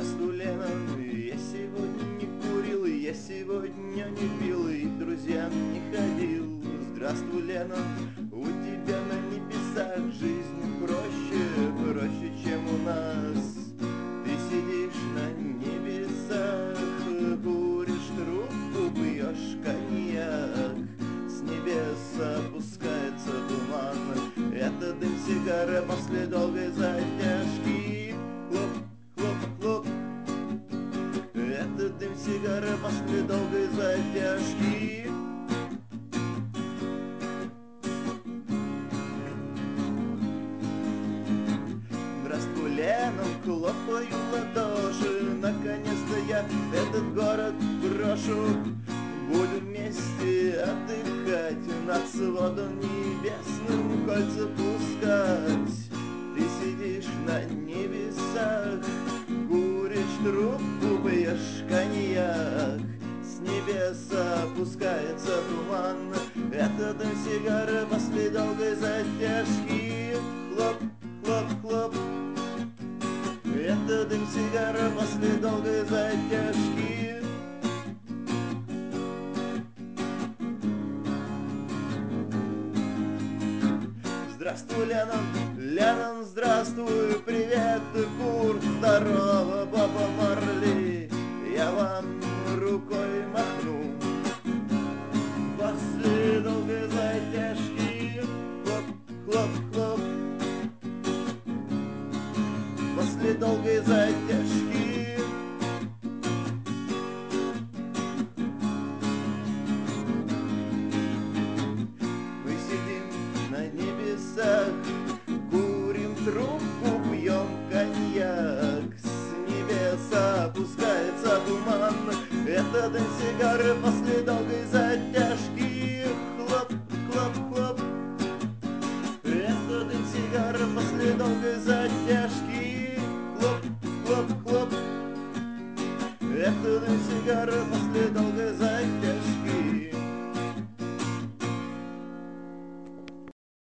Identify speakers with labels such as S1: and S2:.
S1: Здравствуй, Лена, я сегодня не курил, я сегодня не пил и к друзьям не ходил. Здравствуй, Лена, у тебя на небесах жизнь проще, чем у нас. Ты сидишь на небесах, куришь трубку, пьешь коньяк. С небес опускается туман, это дым сигары после долгой затяжки. Хлоп, это дым сигары после долгой затяжки. Здравствуй, Лена, хлопаю в ладоши, наконец-то я этот город брошу. Будем вместе отдыхать, над сводом небесным кольца пускать. Ты сидишь на небесах, куришь трубку, пьешь коньяк. С небес опускается туман, это дым сигары после долгой затяжки. Хлоп, это дым сигары после долгой затяжки. Здравствуй, Леннон, здравствуй, привет, Курт, здорово, Боба Марли, я вам рукой махну. После долгой затяжки, хлоп, после долгой затяжки. Мы сидим на небесах, курим трубку, пьем коньяк. С небес опускается туман, это дым сигары после долгой затяжки.